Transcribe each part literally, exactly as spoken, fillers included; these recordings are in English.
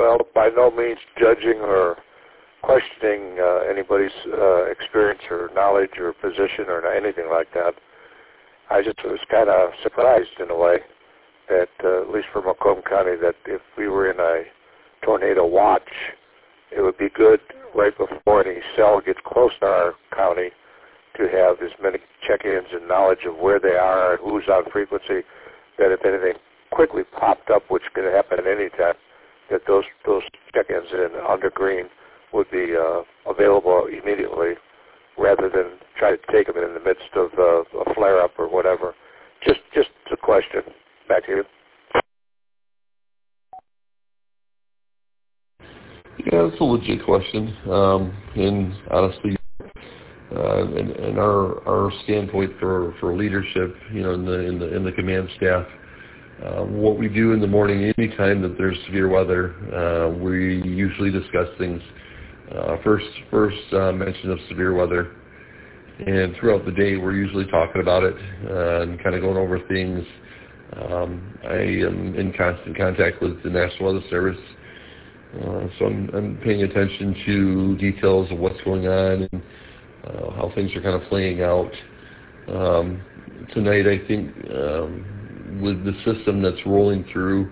well, by no means judging or questioning uh, anybody's uh, experience or knowledge or position or anything like that. I just was kind of surprised in a way that, uh, at least for Macomb County, that if we were in a tornado watch, it would be good right before any cell gets close to our county to have as many check-ins and knowledge of where they are and who's on frequency, that if anything quickly popped up, which could happen at any time, that those those check-ins in under green would be uh, available immediately, rather than try to take them in the midst of uh, a flare-up or whatever. Just just a question. Back to you. Yeah, that's a legit question. Um, and honestly, uh, and, and our our standpoint for, for leadership, you know, in the in the in the command staff, uh, what we do in the morning, anytime that there's severe weather, uh, we usually discuss things. Uh, first first uh, mention of severe weather, and throughout the day, we're usually talking about it uh, and kind of going over things. Um, I am in constant contact with the National Weather Service. Uh, so I'm, I'm paying attention to details of what's going on and uh, how things are kind of playing out. Um, tonight, I think um, with the system that's rolling through,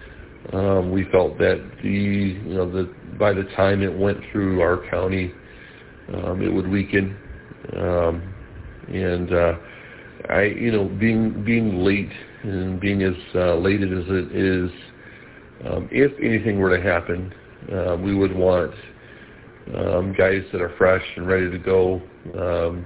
um, we felt that the you know the by the time it went through our county, um, it would weaken. Um, and uh, I, you know, being being late and being as uh, late as it is. Um, if anything were to happen, uh, we would want um, guys that are fresh and ready to go um,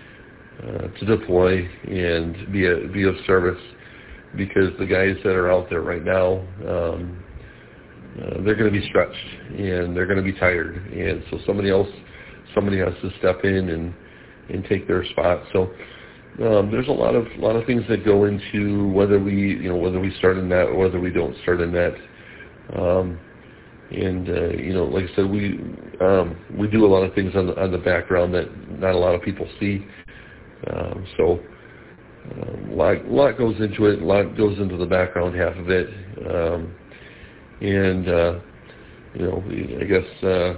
uh, to deploy and be a, be of service, because the guys that are out there right now, um, uh, they're going to be stretched and they're going to be tired, and so somebody else, somebody has to step in and, and take their spot. So um, there's a lot of lot of things that go into whether we you know whether we start in that or whether we don't start in that. Um, and uh, you know, like I said, we um, we do a lot of things on the on the background that not a lot of people see. Um, so um, a lot, a lot goes into it. A lot goes into the background half of it. Um, and uh, you know, I guess uh,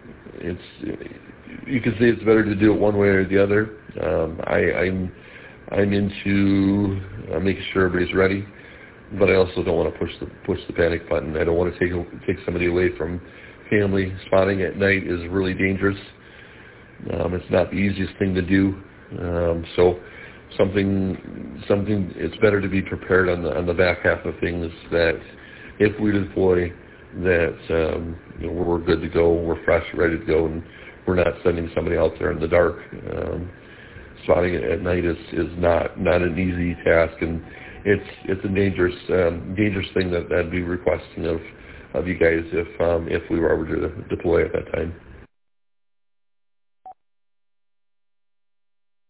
it's you could say it's better to do it one way or the other. Um, I, I'm I'm into uh, making sure everybody's ready. But I also don't want to push the push the panic button. I don't want to take take somebody away from family. Spotting at night is really dangerous. Um, it's not the easiest thing to do. Um, so something something it's better to be prepared on the on the back half of things. That if we deploy, that um, you know, we're good to go. We're fresh, ready to go, and we're not sending somebody out there in the dark. Um, spotting it at night is is not not an easy task, and It's it's a dangerous um, dangerous thing that I'd be requesting of of you guys if um, if we were ever to deploy at that time.